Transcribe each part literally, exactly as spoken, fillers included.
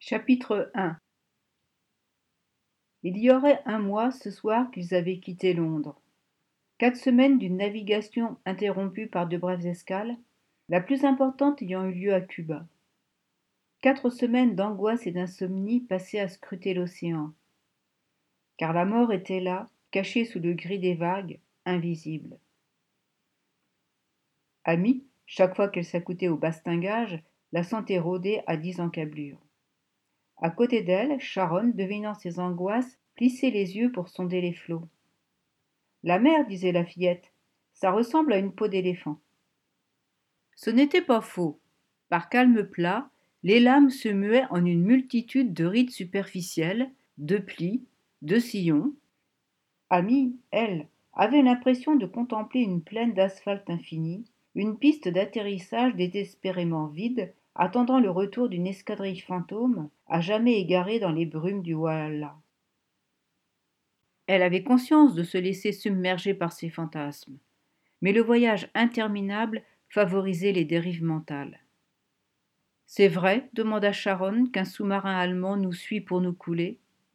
Chapitre un. Il y aurait un mois ce soir qu'ils avaient quitté Londres. Quatre semaines d'une navigation interrompue par de brèves escales, la plus importante ayant eu lieu à Cuba. Quatre semaines d'angoisse et d'insomnie passées à scruter l'océan. Car la mort était là, cachée sous le gris des vagues, invisible. Amy, chaque fois qu'elle s'accoutait au bastingage, la sentait rôder à dix encablures. À côté d'elle, Sharon, devinant ses angoisses, plissait les yeux pour sonder les flots. La mer, disait la fillette, ça ressemble à une peau d'éléphant. Ce n'était pas faux. Par calme plat, les lames se muaient en une multitude de rides superficielles, de plis, de sillons. Amy, elle, avait l'impression de contempler une plaine d'asphalte infini, une piste d'atterrissage désespérément vide, attendant le retour d'une escadrille fantôme, à jamais égarée dans les brumes du Walhalla. Elle avait conscience de se laisser submerger par ses fantasmes, mais le voyage interminable favorisait les dérives mentales. « C'est vrai, demanda Sharon, qu'un sous-marin allemand nous suit pour nous couler. »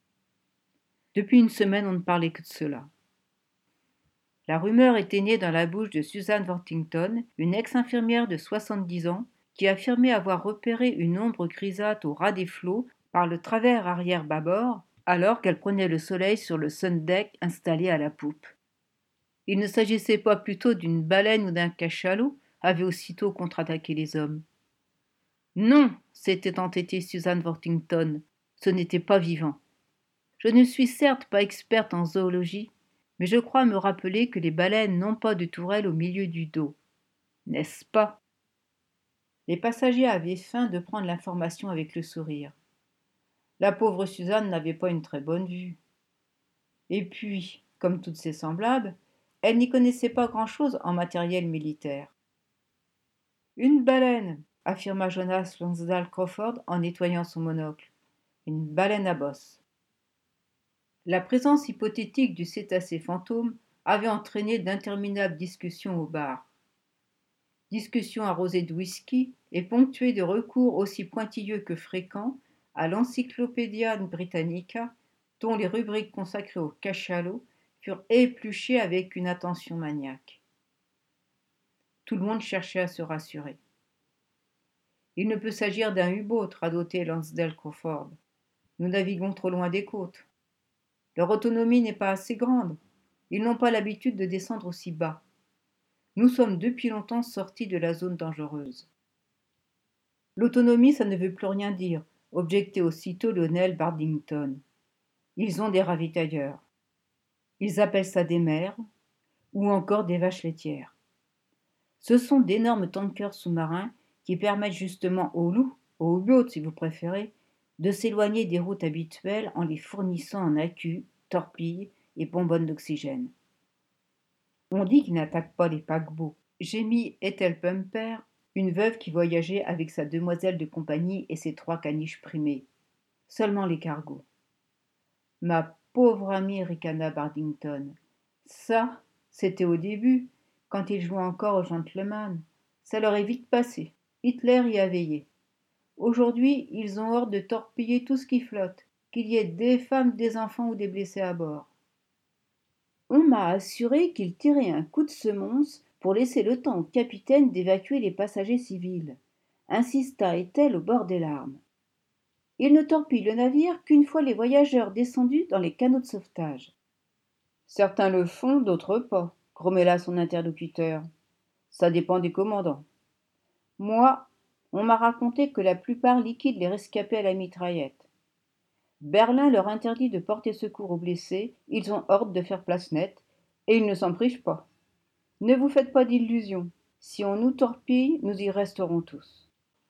Depuis une semaine, on ne parlait que de cela. La rumeur était née dans la bouche de Susan Worthington, une ex-infirmière de soixante-dix ans, qui affirmait avoir repéré une ombre grisâtre au ras des flots par le travers arrière bâbord, alors qu'elle prenait le soleil sur le sun-deck installé à la poupe. Il ne s'agissait pas plutôt d'une baleine ou d'un cachalot, avaient aussitôt contre-attaqué les hommes. Non, s'était entêtée Susan Worthington, ce n'était pas vivant. Je ne suis certes pas experte en zoologie, mais je crois me rappeler que les baleines n'ont pas de tourelle au milieu du dos. N'est-ce pas? Les passagers avaient faim de prendre l'information avec le sourire. La pauvre Suzanne n'avait pas une très bonne vue. Et puis, comme toutes ses semblables, elle n'y connaissait pas grand-chose en matériel militaire. Une baleine, affirma Jonas Lansdale Crawford en nettoyant son monocle. Une baleine à bosse. La présence hypothétique du cétacé fantôme avait entraîné d'interminables discussions au bar. Discussions arrosées de whisky et ponctuées de recours aussi pointilleux que fréquents à l'Encyclopædia Britannica, dont les rubriques consacrées aux cachalots furent épluchées avec une attention maniaque. Tout le monde cherchait à se rassurer. Il ne peut s'agir d'un U-boat, radotait Lansdale Crawford. Nous naviguons trop loin des côtes. Leur autonomie n'est pas assez grande. Ils n'ont pas l'habitude de descendre aussi bas. Nous sommes depuis longtemps sortis de la zone dangereuse. L'autonomie, ça ne veut plus rien dire, objectait aussitôt Lionel Bardington. Ils ont des ravitailleurs. Ils appellent ça des mers, ou encore des vaches laitières. Ce sont d'énormes tankers sous-marins qui permettent justement aux loups, aux U-boats si vous préférez, de s'éloigner des routes habituelles en les fournissant en accus, torpilles et bonbonnes d'oxygène. On dit qu'ils n'attaquent pas les paquebots, gémit Ethel Pumper, une veuve qui voyageait avec sa demoiselle de compagnie et ses trois caniches primées. Seulement les cargos. Ma pauvre amie, ricana Bardington. Ça, c'était au début, quand ils jouaient encore au gentleman. Ça leur est vite passé. Hitler y a veillé. Aujourd'hui, ils ont ordre de torpiller tout ce qui flotte, qu'il y ait des femmes, des enfants ou des blessés à bord. On m'a assuré qu'ils tiraient un coup de semonce pour laisser le temps au capitaine d'évacuer les passagers civils, insista Ethel au bord des larmes. Il ne torpille le navire qu'une fois les voyageurs descendus dans les canots de sauvetage. Certains le font, d'autres pas, grommela son interlocuteur. Ça dépend des commandants. Moi, on m'a raconté que la plupart liquident les rescapés à la mitraillette. Berlin leur interdit de porter secours aux blessés, ils ont ordre de faire place nette, et ils ne s'en privent pas. Ne vous faites pas d'illusions, si on nous torpille, nous y resterons tous.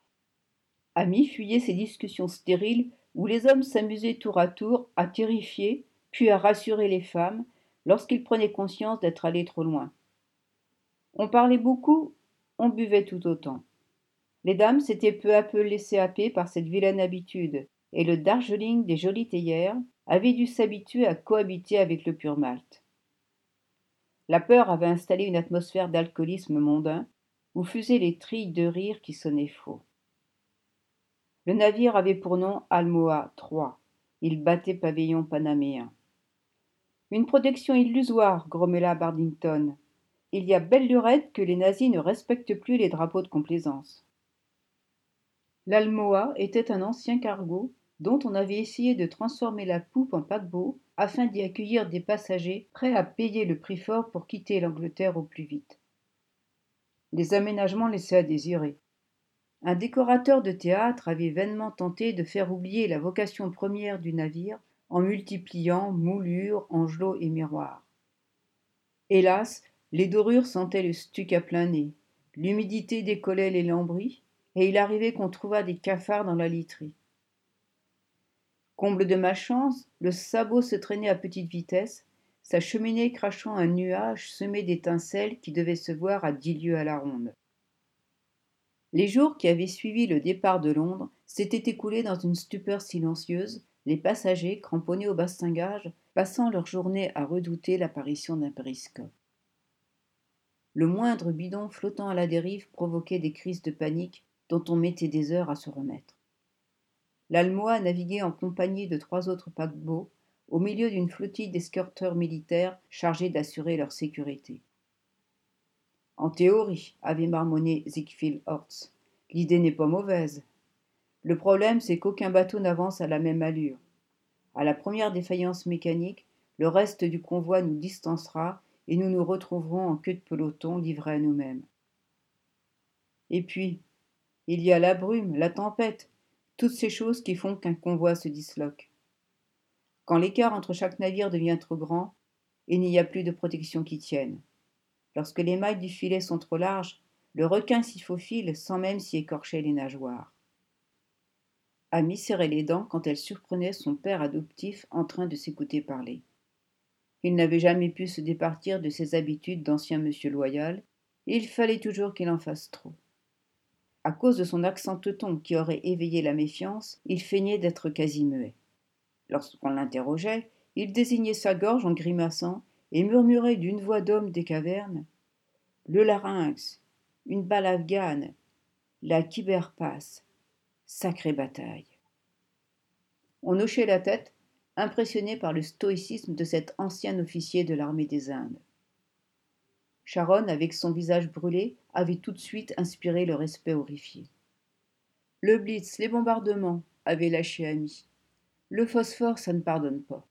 Amy fuyait ces discussions stériles où les hommes s'amusaient tour à tour à terrifier, puis à rassurer les femmes, lorsqu'ils prenaient conscience d'être allés trop loin. On parlait beaucoup, on buvait tout autant. Les dames s'étaient peu à peu laissées happer par cette vilaine habitude, et le Darjeeling des jolies théières avait dû s'habituer à cohabiter avec le pur malte. La peur avait installé une atmosphère d'alcoolisme mondain, où fusaient les trilles de rire qui sonnaient faux. Le navire avait pour nom Almoa trois. Il battait pavillon panaméen. Une protection illusoire, grommela Bardington. Il y a belle lurette que les nazis ne respectent plus les drapeaux de complaisance. L'Almoa était un ancien cargo dont on avait essayé de transformer la poupe en paquebot afin d'y accueillir des passagers prêts à payer le prix fort pour quitter l'Angleterre au plus vite. Les aménagements laissaient à désirer. Un décorateur de théâtre avait vainement tenté de faire oublier la vocation première du navire en multipliant moulures, angelots et miroirs. Hélas, les dorures sentaient le stuc à plein nez, l'humidité décollait les lambris, et il arrivait qu'on trouvât des cafards dans la literie. Comble de malchance, le sabot se traînait à petite vitesse, sa cheminée crachant un nuage semé d'étincelles qui devait se voir à dix lieues à la ronde. Les jours qui avaient suivi le départ de Londres s'étaient écoulés dans une stupeur silencieuse, les passagers, cramponnés au bastingage, passant leur journée à redouter l'apparition d'un périscope. Le moindre bidon flottant à la dérive provoquait des crises de panique dont on mettait des heures à se remettre. L'Almoa naviguait en compagnie de trois autres paquebots au milieu d'une flottille d'escorteurs militaires chargés d'assurer leur sécurité. En théorie, avait marmonné Ziegfeld Hortz, l'idée n'est pas mauvaise. Le problème, c'est qu'aucun bateau n'avance à la même allure. À la première défaillance mécanique, le reste du convoi nous distancera et nous nous retrouverons en queue de peloton livrés à nous-mêmes. Et puis, il y a la brume, la tempête, toutes ces choses qui font qu'un convoi se disloque. Quand l'écart entre chaque navire devient trop grand, il n'y a plus de protection qui tienne. Lorsque les mailles du filet sont trop larges, le requin s'y faufile sans même s'y écorcher les nageoires. Amy serrait les dents quand elle surprenait son père adoptif en train de s'écouter parler. Il n'avait jamais pu se départir de ses habitudes d'ancien monsieur loyal, et il fallait toujours qu'il en fasse trop. À cause de son accent teuton qui aurait éveillé la méfiance, il feignait d'être quasi muet. Lorsqu'on l'interrogeait, il désignait sa gorge en grimaçant et murmurait d'une voix d'homme des cavernes « Le larynx, une balle afghane, la Khyber-Pass, sacrée bataille !» On hochait la tête, impressionné par le stoïcisme de cet ancien officier de l'armée des Indes. Sharon, avec son visage brûlé, avait tout de suite inspiré le respect horrifié. Le blitz, les bombardements, avait lâché Amy. Le phosphore, ça ne pardonne pas.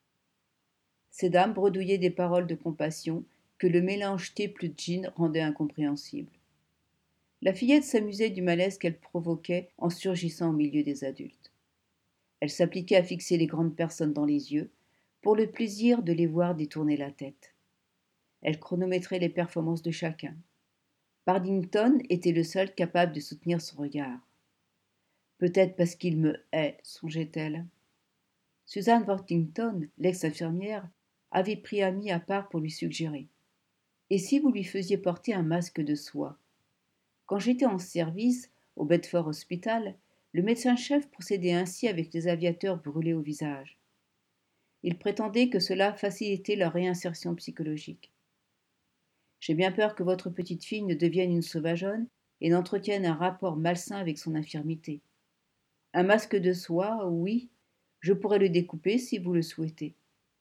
Ces dames bredouillaient des paroles de compassion que le mélange thé plus gin rendait incompréhensible. La fillette s'amusait du malaise qu'elle provoquait en surgissant au milieu des adultes. Elle s'appliquait à fixer les grandes personnes dans les yeux, pour le plaisir de les voir détourner la tête. Elle chronométrait les performances de chacun. Bardington était le seul capable de soutenir son regard. Peut-être parce qu'il me hait, songeait-elle. Suzanne Worthington, l'ex-infirmière, avait pris Amy à part pour lui suggérer. Et si vous lui faisiez porter un masque de soie? Quand j'étais en service au Bedford Hospital, le médecin-chef procédait ainsi avec les aviateurs brûlés au visage. Il prétendait que cela facilitait leur réinsertion psychologique. J'ai bien peur que votre petite fille ne devienne une sauvageonne et n'entretienne un rapport malsain avec son infirmité. Un masque de soie, oui, je pourrais le découper si vous le souhaitez.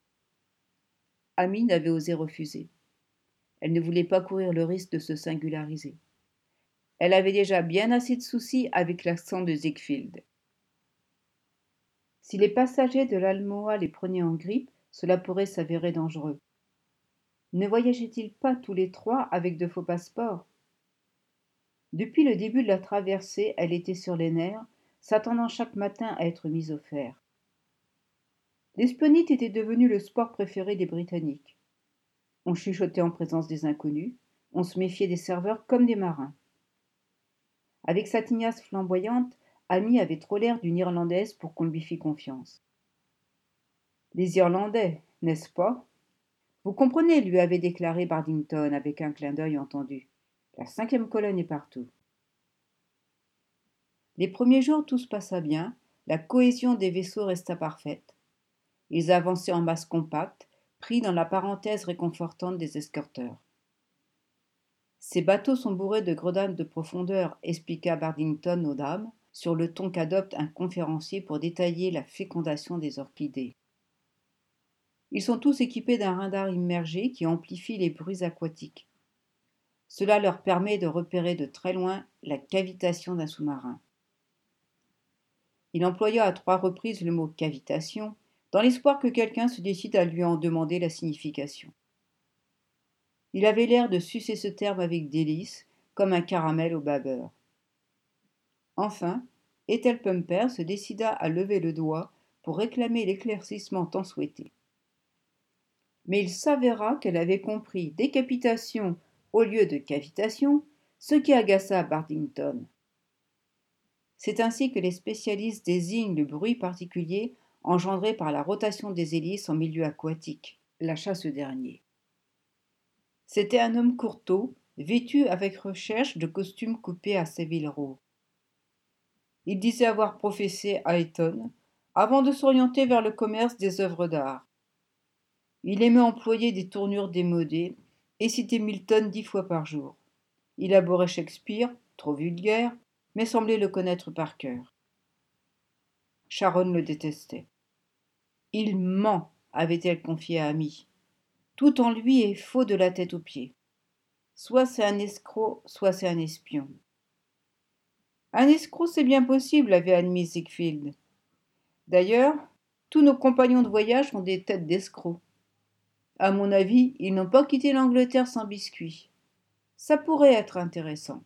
Amy n'avait osé refuser. Elle ne voulait pas courir le risque de se singulariser. Elle avait déjà bien assez de soucis avec l'accent de Ziegfeld. Si les passagers de l'Almoa les prenaient en grippe, cela pourrait s'avérer dangereux. Ne voyageaient-ils pas tous les trois avec de faux passeports? Depuis le début de la traversée, elle était sur les nerfs, s'attendant chaque matin à être mise au fer. L'espionnite était devenu le sport préféré des Britanniques. On chuchotait en présence des inconnus, on se méfiait des serveurs comme des marins. Avec sa tignasse flamboyante, Amy avait trop l'air d'une Irlandaise pour qu'on lui fît confiance. Les Irlandais, n'est-ce pas? Vous comprenez, lui avait déclaré Bardington avec un clin d'œil entendu. La cinquième colonne est partout. Les premiers jours, tout se passa bien, la cohésion des vaisseaux resta parfaite. Ils avançaient en masse compacte, pris dans la parenthèse réconfortante des escorteurs. Ces bateaux sont bourrés de grenades de profondeur, expliqua Bardington aux dames. sur le ton qu'adopte un conférencier pour détailler la fécondation des orchidées. Ils sont tous équipés d'un radar immergé qui amplifie les bruits aquatiques. Cela leur permet de repérer de très loin la cavitation d'un sous-marin. Il employa à trois reprises le mot cavitation, dans l'espoir que quelqu'un se décide à lui en demander la signification. Il avait l'air de sucer ce terme avec délice, comme un caramel au beurre. Enfin, Ethel Pumper se décida à lever le doigt pour réclamer l'éclaircissement tant souhaité. Mais il s'avéra qu'elle avait compris décapitation au lieu de cavitation, ce qui agaça Bardington. C'est ainsi que les spécialistes désignent le bruit particulier engendré par la rotation des hélices en milieu aquatique, la chasse au dernier. C'était un homme courteau, vêtu avec recherche de costumes coupés à Savile Row. Il disait avoir professé à Eton, avant de s'orienter vers le commerce des œuvres d'art. Il aimait employer des tournures démodées et citait Milton dix fois par jour. Il abhorrait Shakespeare, trop vulgaire, mais semblait le connaître par cœur. Sharon le détestait. Il ment, avait-elle confié à Amy. Tout en lui est faux de la tête aux pieds. Soit c'est un escroc, soit c'est un espion. Un escroc, c'est bien possible, avait admis Ziegfeld. D'ailleurs, tous nos compagnons de voyage ont des têtes d'escrocs. À mon avis, ils n'ont pas quitté l'Angleterre sans biscuits. Ça pourrait être intéressant.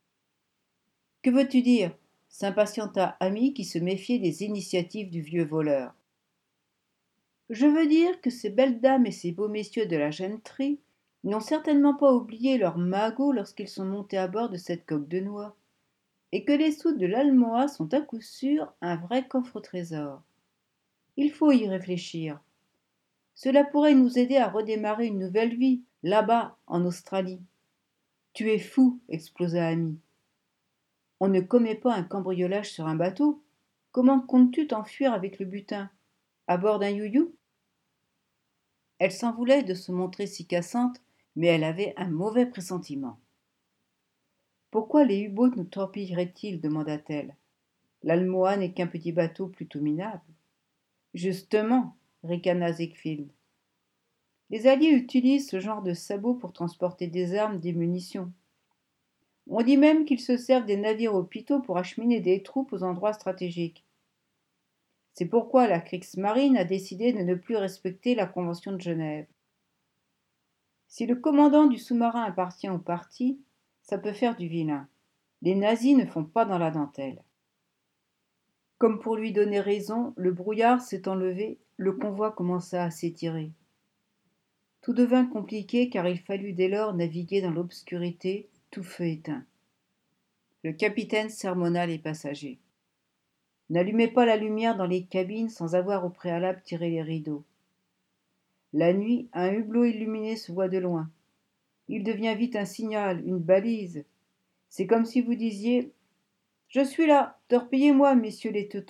Que veux-tu dire ? S'impatienta Amy qui se méfiait des initiatives du vieux voleur. Je veux dire que ces belles dames et ces beaux messieurs de la gentry n'ont certainement pas oublié leur magot lorsqu'ils sont montés à bord de cette coque de noix, et que les sous de l'Almoa sont à coup sûr un vrai coffre au trésor. Il faut y réfléchir. Cela pourrait nous aider à redémarrer une nouvelle vie, là-bas, en Australie. Tu es fou, explosa Amy. On ne commet pas un cambriolage sur un bateau. Comment comptes-tu t'enfuir avec le butin ? À bord d'un you-you ? Elle s'en voulait de se montrer si cassante, mais elle avait un mauvais pressentiment. Pourquoi les U-boats nous torpilleraient-ils ? demanda-t-elle. L'Almoa n'est qu'un petit bateau plutôt minable. Justement, ricana Ziegfeld. Les Alliés utilisent ce genre de sabots pour transporter des armes, des munitions. On dit même qu'ils se servent des navires hôpitaux pour acheminer des troupes aux endroits stratégiques. C'est pourquoi la Kriegsmarine a décidé de ne plus respecter la Convention de Genève. Si le commandant du sous-marin appartient au parti, ça peut faire du vilain. Les nazis ne font pas dans la dentelle. Comme pour lui donner raison, le brouillard s'étant levé, le convoi commença à s'étirer. Tout devint compliqué car il fallut dès lors naviguer dans l'obscurité, tout feu éteint. Le capitaine sermonna les passagers. N'allumez pas la lumière dans les cabines sans avoir au préalable tiré les rideaux. La nuit, un hublot illuminé se voit de loin. Il devient vite un signal, une balise. C'est comme si vous disiez « Je suis là, torpillez-moi, messieurs les teutons !»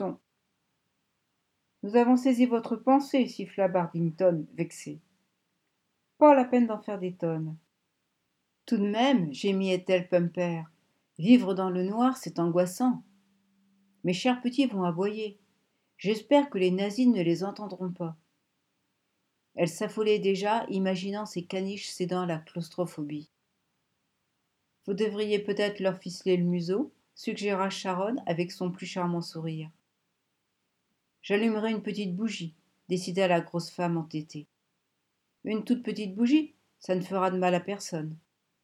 Nous avons saisi votre pensée, siffla Bardington, vexé. Pas la peine d'en faire des tonnes. Tout de même, gémit Ethel Pumper, vivre dans le noir, c'est angoissant. Mes chers petits vont aboyer. J'espère que les nazis ne les entendront pas. Elle s'affolait déjà, imaginant ces caniches cédant à la claustrophobie. Vous devriez peut-être leur ficeler le museau, suggéra Sharon avec son plus charmant sourire. J'allumerai une petite bougie, décida la grosse femme entêtée. Une toute petite bougie, ça ne fera de mal à personne.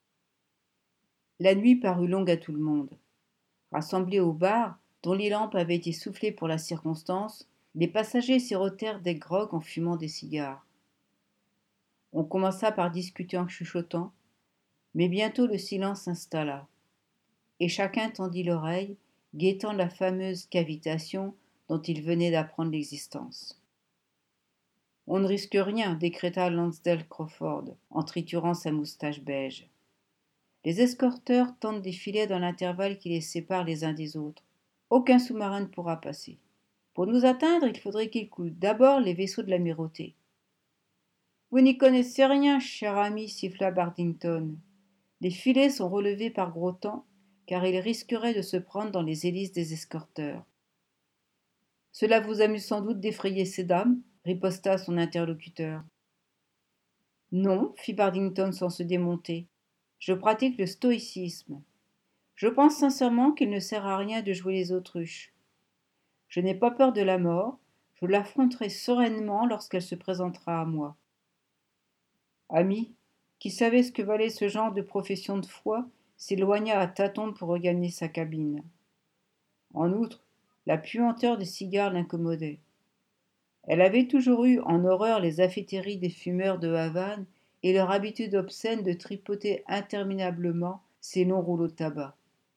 La nuit parut longue à tout le monde. Rassemblés au bar, dont les lampes avaient été soufflées pour la circonstance, les passagers sirotèrent des grogs en fumant des cigares. On commença par discuter en chuchotant, mais bientôt le silence s'installa, et chacun tendit l'oreille, guettant la fameuse cavitation dont il venait d'apprendre l'existence. On ne risque rien, décréta Lansdale Crawford, en triturant sa moustache beige. Les escorteurs tentent des filets dans l'intervalle qui les sépare les uns des autres. Aucun sous-marin ne pourra passer. Pour nous atteindre, il faudrait qu'ils coulent d'abord les vaisseaux de l'amirauté. Vous n'y connaissez rien, cher ami, siffla Bardington. Les filets sont relevés par gros temps, car il risquerait de se prendre dans les hélices des escorteurs. Cela vous amuse sans doute d'effrayer ces dames, riposta son interlocuteur. Non, fit Bardington sans se démonter. Je pratique le stoïcisme. Je pense sincèrement qu'il ne sert à rien de jouer les autruches. Je n'ai pas peur de la mort, je l'affronterai sereinement lorsqu'elle se présentera à moi. Ami, qui savait ce que valait ce genre de profession de foi, s'éloigna à tâtons pour regagner sa cabine. En outre, la puanteur des cigares l'incommodait. Elle avait toujours eu en horreur les afféteries des fumeurs de Havane et leur habitude obscène de tripoter interminablement ces longs rouleaux de tabac.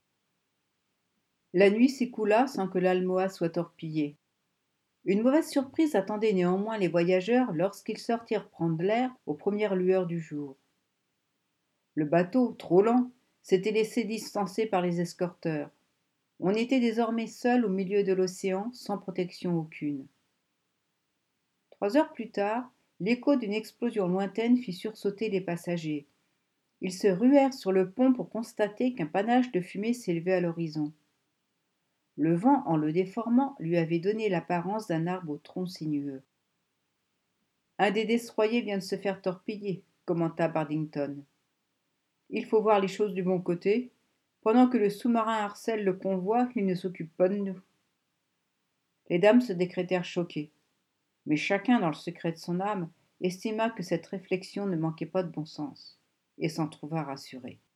La nuit s'écoula sans que l'Almoa soit torpillée. Une mauvaise surprise attendait néanmoins les voyageurs lorsqu'ils sortirent prendre l'air aux premières lueurs du jour. Le bateau, trop lent, s'était laissé distancer par les escorteurs. On était désormais seul au milieu de l'océan, sans protection aucune. Trois heures plus tard, l'écho d'une explosion lointaine fit sursauter les passagers. Ils se ruèrent sur le pont pour constater qu'un panache de fumée s'élevait à l'horizon. Le vent, en le déformant, lui avait donné l'apparence d'un arbre au tronc sinueux. Un des destroyers vient de se faire torpiller, commenta Bardington. Il faut voir les choses du bon côté. Pendant que le sous-marin harcèle le convoi, il ne s'occupe pas de nous. Les dames se décrétèrent choquées. Mais chacun, dans le secret de son âme, estima que cette réflexion ne manquait pas de bon sens, et s'en trouva rassuré.